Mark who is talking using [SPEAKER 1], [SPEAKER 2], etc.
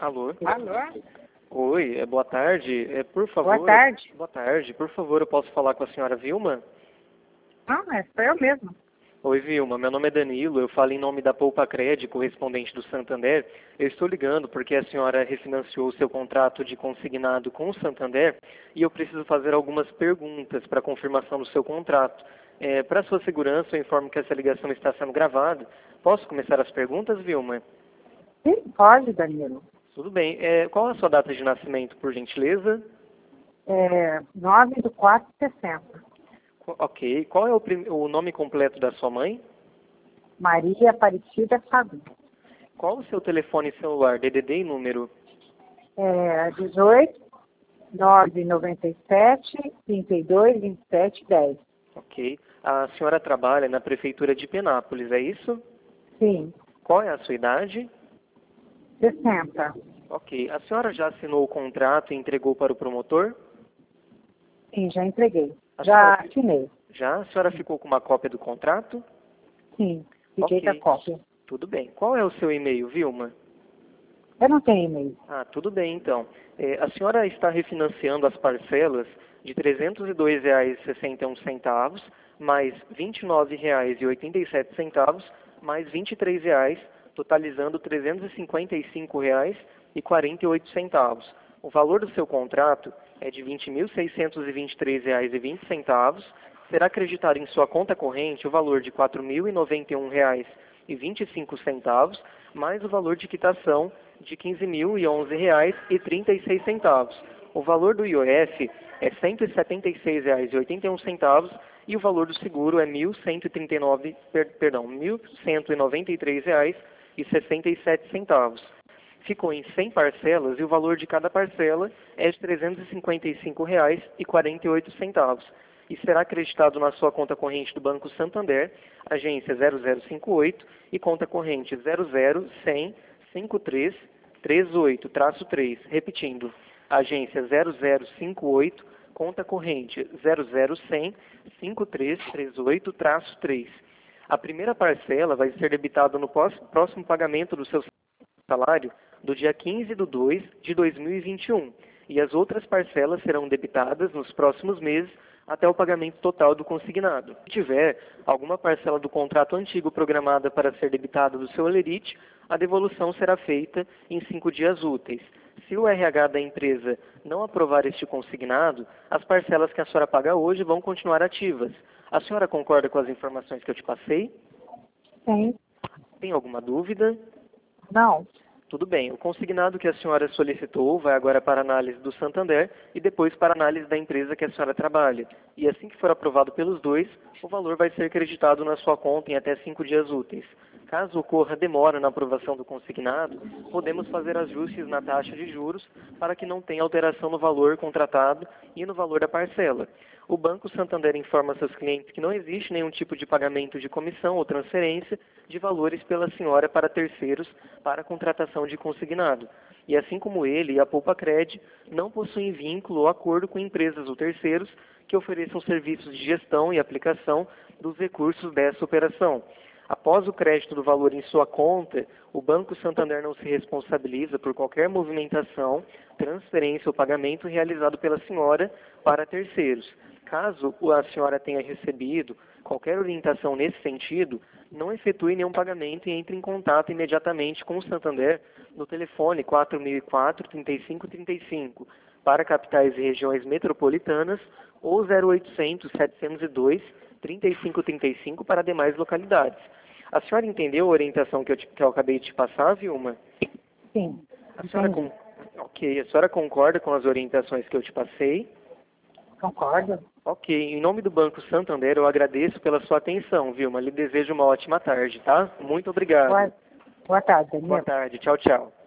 [SPEAKER 1] Alô?
[SPEAKER 2] Alô?
[SPEAKER 1] Oi, boa tarde. Por favor.
[SPEAKER 2] Boa tarde.
[SPEAKER 1] Boa tarde. Por favor, eu posso falar com a senhora Vilma?
[SPEAKER 2] Sou eu mesmo.
[SPEAKER 1] Oi, Vilma. Meu nome é Danilo. Eu falo em nome da Poupa Cred, correspondente do Santander. Eu estou ligando porque a senhora refinanciou o seu contrato de consignado com o Santander e eu preciso fazer algumas perguntas para confirmação do seu contrato. Para sua segurança, eu informo que essa ligação está sendo gravada. Posso começar as perguntas, Vilma?
[SPEAKER 2] Sim, pode, Danilo.
[SPEAKER 1] Tudo bem. Qual a sua data de nascimento, por gentileza?
[SPEAKER 2] 9/4/60.
[SPEAKER 1] Ok. Qual é o nome completo da sua mãe?
[SPEAKER 2] Maria Aparecida Fagundes.
[SPEAKER 1] Qual o seu telefone celular, DDD e número?
[SPEAKER 2] 18 997 32 27 10.
[SPEAKER 1] Ok. A senhora trabalha na prefeitura de Penápolis, é isso?
[SPEAKER 2] Sim,
[SPEAKER 1] Qual é a sua idade?
[SPEAKER 2] 60.
[SPEAKER 1] Ok. A senhora já assinou o contrato e entregou para o promotor?
[SPEAKER 2] Sim, já entreguei.
[SPEAKER 1] A
[SPEAKER 2] Já
[SPEAKER 1] senhora-
[SPEAKER 2] assinei.
[SPEAKER 1] Já? A senhora ficou com uma cópia do contrato?
[SPEAKER 2] Sim, fiquei
[SPEAKER 1] Ok.
[SPEAKER 2] com a cópia.
[SPEAKER 1] Tudo bem. Qual é o seu e-mail, Vilma?
[SPEAKER 2] Eu não tenho e-mail.
[SPEAKER 1] Tudo bem, então. A senhora está refinanciando as parcelas de R$ 302,61, mais R$ 29,87, mais R$ 23, totalizando R$ 355,48. O valor do seu contrato é de R$ 20.623,20. Será acreditado em sua conta corrente o valor de R$ 4.091,25, mais o valor de quitação de R$ 15.011,36. O valor do IOF é R$ 176,81 e o valor do seguro é R$ 1.193,67. Ficou em 100 parcelas e o valor de cada parcela é de R$ 355,48 e será acreditado na sua conta corrente do Banco Santander, agência 0058 e conta corrente 00105338-3. Repetindo, agência 0058, conta corrente 00105338-3. A primeira parcela vai ser debitada no próximo pagamento do seu salário do dia 15/2 de 2021 e as outras parcelas serão debitadas nos próximos meses até o pagamento total do consignado. Se tiver alguma parcela do contrato antigo programada para ser debitada do seu holerite, a devolução será feita em 5 dias úteis. Se o RH da empresa não aprovar este consignado, as parcelas que a senhora paga hoje vão continuar ativas. A senhora concorda com as informações que eu te passei?
[SPEAKER 2] Sim.
[SPEAKER 1] Tem alguma dúvida?
[SPEAKER 2] Não.
[SPEAKER 1] Tudo bem. O consignado que a senhora solicitou vai agora para análise do Santander e depois para análise da empresa que a senhora trabalha. E assim que for aprovado pelos dois, o valor vai ser creditado na sua conta em até 5 dias úteis. Caso ocorra demora na aprovação do consignado, podemos fazer ajustes na taxa de juros para que não tenha alteração no valor contratado e no valor da parcela. O Banco Santander informa seus clientes que não existe nenhum tipo de pagamento de comissão ou transferência de valores pela senhora para terceiros para a contratação de consignado. E assim como ele e a Poupa Cred não possuem vínculo ou acordo com empresas ou terceiros que ofereçam serviços de gestão e aplicação dos recursos dessa operação. Após o crédito do valor em sua conta, o Banco Santander não se responsabiliza por qualquer movimentação, transferência ou pagamento realizado pela senhora para terceiros. Caso a senhora tenha recebido qualquer orientação nesse sentido, não efetue nenhum pagamento e entre em contato imediatamente com o Santander no telefone 4004-3535 para capitais e regiões metropolitanas ou 0800-702-3535 para demais localidades. A senhora entendeu a orientação que eu acabei de te passar, Vilma?
[SPEAKER 2] Sim.
[SPEAKER 1] A senhora concorda com as orientações que eu te passei?
[SPEAKER 2] Concordo.
[SPEAKER 1] Ok, em nome do Banco Santander, eu agradeço pela sua atenção, Vilma. Lhe desejo uma ótima tarde, tá? Muito obrigado.
[SPEAKER 2] Boa tarde, Danilo.
[SPEAKER 1] Boa tarde. Tchau, tchau.